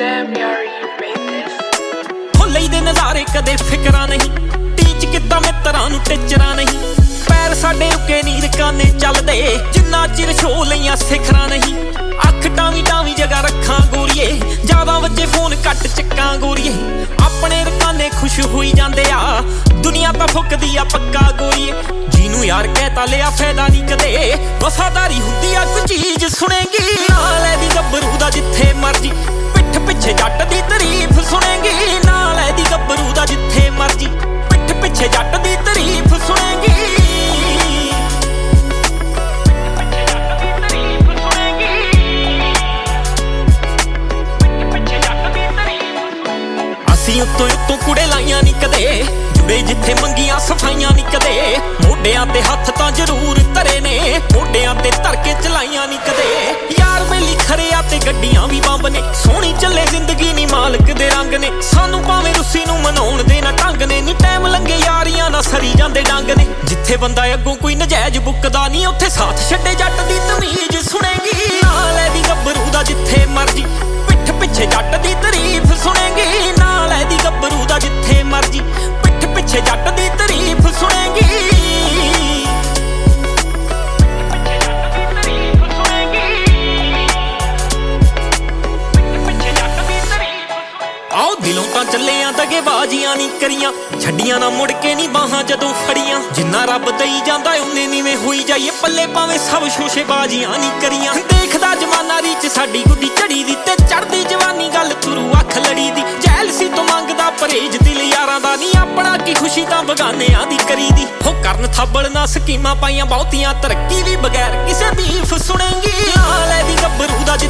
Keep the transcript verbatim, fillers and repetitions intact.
Damn, Yari, you made this. ਹੋ ਲਈਦੇ ਨਜ਼ਾਰੇ ਕਦੇ ਫਿਕਰਾਂ ਨਹੀਂ, ਟੀਚ ਕੀਤਾ ਮਿੱਤਰਾਂ ਨੂੰ ਟਿਚਰਾਂ ਨਹੀਂ। ਪੈਰ ਸਾਡੇ ਰੁਕੇ ਨੀ ਰਕਾਨੇ ਚੱਲਦੇ, ਜਿੰਨਾ ਚਿਰ ਛੋ ਲਈਆਂ ਸਿਖਰਾਂ ਨਹੀਂ। ਅੱਖ ਟਾਵੀਂ ਟਾਵੀਂ ਜਗ੍ਹਾ ਰੱਖਾਂ ਗੋਰੀਏ, ਜ਼ਿਆਦਾ ਵੱਜੇ ਫੋਨ ਘੱਟ ਚੱਕਾਂ ਗੋਰੀਏ। ਆਪਣੇ ਰਕਾਨੇ ਖੁਸ਼ ਹੋਈ ਜਾਂਦੇ ਆ, ਦੁਨੀਆ ਤਾਂ ਫੁੱਕਦੀ ਆ ਪੱਕਾ ਗੋਰੀਏ। ਜਿਹਨੂੰ ਯਾਰ ਕਹਿਤਾ ਲਿਆ ਫਾਇਦਾ ਨੀ ਕਦੇ, ਵਫਾਦਾਰੀ ਹੁੰਦੀ ਆ ਕੋਈ ਚੀਜ਼ ਸੁਣੇਗੀ। ਨਾਲ ਇਹਦੀ ਗੱਭਰੂ ਦਾ ਜਿੱਥੇ ਮਰਜੀ, ਪਿੱਠ ਪਿੱਛੇ ਜੱਟ ਦੀ ਤਾਰੀਫ ਸੁਣੇਗੀ। ਨਾਲ ਇਹਦੀ ਗੱਭਰੂ ਦਾ ਜਿੱਥੇ ਮਰਜੀ, ਪਿੱਠ ਪਿੱਛੇ ਜੱਟ ਦੀ ਤਾਰੀਫ ਸੁਣੇਗੀ। ਅਸੀਂ ਉੱਤੋਂ ਉੱਤੋਂ ਕੁੜੇ ਲਾਈਆਂ ਨੀ ਕਦੇ, ਜੁੜੇ ਜਿੱਥੇ ਮੰਗੀਆਂ ਸਫਾਈਆਂ ਨੀ ਕਦੇ। ਮੋਢਿਆਂ ਤੇ ਹੱਥ ਤਾਂ ਜ਼ਰੂਰ ਧਰੇ ਨੇ, ਮੋਢਿਆਂ ਤੇ ਧਰ ਕੇ ਚਲਾਈਆਂ ਨੀ ਕਦੇ। ਯਾਰ ਬੇਲੀ ਖਰਿਆ ਤੇ ਗੱਡੀਆਂ ਵੀ ਬੰਬ ਨੇ, ਸੋਹਣੀ ਚੱਲੇ ਜ਼ਿੰਦਗੀ ਨੀ ਮਾਲਕ ਦੇ ਰੰਗ ਨੇ। ਸਾਨੂੰ ਭਾਵੇਂ ਰੁੱਸੀ ਨੂੰ ਮਨਾਉਣ ਦੇ ਨਾ ਢੰਗ ਨੇ, ਨੀ ਟਾਈਮ ਲੰਘੇ ਯਾਰੀਆਂ ਨਾ ਸਰੀ ਜਾਂਦੇ ਡੰਗ ਨੇ। ਜਿੱਥੇ ਬੰਦਾ ਅੱਗੋਂ ਕੋਈ ਨਜਾਇਜ਼ ਬੁੱਕਦਾ ਨੀ, ਉੱਥੇ ਸਾਥ ਛੱਡੇ ਜੱਟ ਦੀ ਤਮੀਜ਼ ਸੁਣੇਗੀ। ਨਾਲ ਇਹਦੀ ਗੱਭਰੂ ਦਾ ਜਿੱਥੇ ਮਰਜੀ, ਪਿੱਠ ਪਿੱਛੇ ਜੱਟ ਦੀ ਤਾਰੀਫ ਸੁਣੇਗੀ। ਨਾਲ ਇਹਦੀ ਗੱਭਰੂ ਦਾ ਜਿੱਥੇ ਮਰਜੀ, ਪਿੱਠ ਪਿੱਛੇ ਜੱਟ ਦੀ ਤਾਰੀਫ ਸੁਣੇਗੀ। ਆਓ ਦਿਲੋਂ ਤਾਂ ਚੱਲੇ ਆ ਦਗੇਬਾਜ਼ੀਆਂ ਨੀ ਕਰੀਆਂ, ਛੱਡੀਆਂ ਨਾ ਮੁੜ ਕੇ ਨੀ ਬਾਹਾਂ ਜਦੋਂ ਫੜੀਆਂ। ਜਿੰਨਾ ਰੱਬ ਦਈ ਜਾਂਦਾ ਉਹਨੇ ਨੀਵੇਂ ਹੋਈ ਜਾਈਏ, ਪੱਲੇ ਭਾਵੇਂ ਸਭ ਸ਼ੋਸ਼ੇਬਾਜ਼ੀਆਂ ਨੀ ਕਰੀਆਂ। ਦੇਖਦਾ ਜਮਾਨਾ ਰੀਚ ਸਾਡੀ ਗੁੱਡੀ ਝੜੀ ਦੀ, ਤੇ ਚੜਦੀ ਜਵਾਨੀ ਗੱਲ ਤੁਰੂ ਅੱਖ ਲੜੀ ਦੀ। ਜੈਲਸੀ ਤੋਂ ਮੰਗਦਾ ਪਰਹੇਜ ਦਿਲ ਯਾਰਾਂ ਦਾ ਨੀ, ਆਪਣਾ ਕੀ ਖੁਸ਼ੀ ਤਾਂ ਬਗਾਨਿਆਂ ਦੀ ਕਰੀ ਦੀ। ਹੋ ਕਰਨ ਥੱਬਲ ਨਾ ਸਕੀਮਾਂ ਪਾਈਆਂ ਬਹੁਤੀਆਂ, ਤਰੱਕੀ ਵੀ ਬਗੈਰ ਕਿਸੇ ਬੀਫ ਸੁਣੇਗੀ। ਨਾਲ ਇਹਦੀ ਗੱਭਰੂ ਦਾ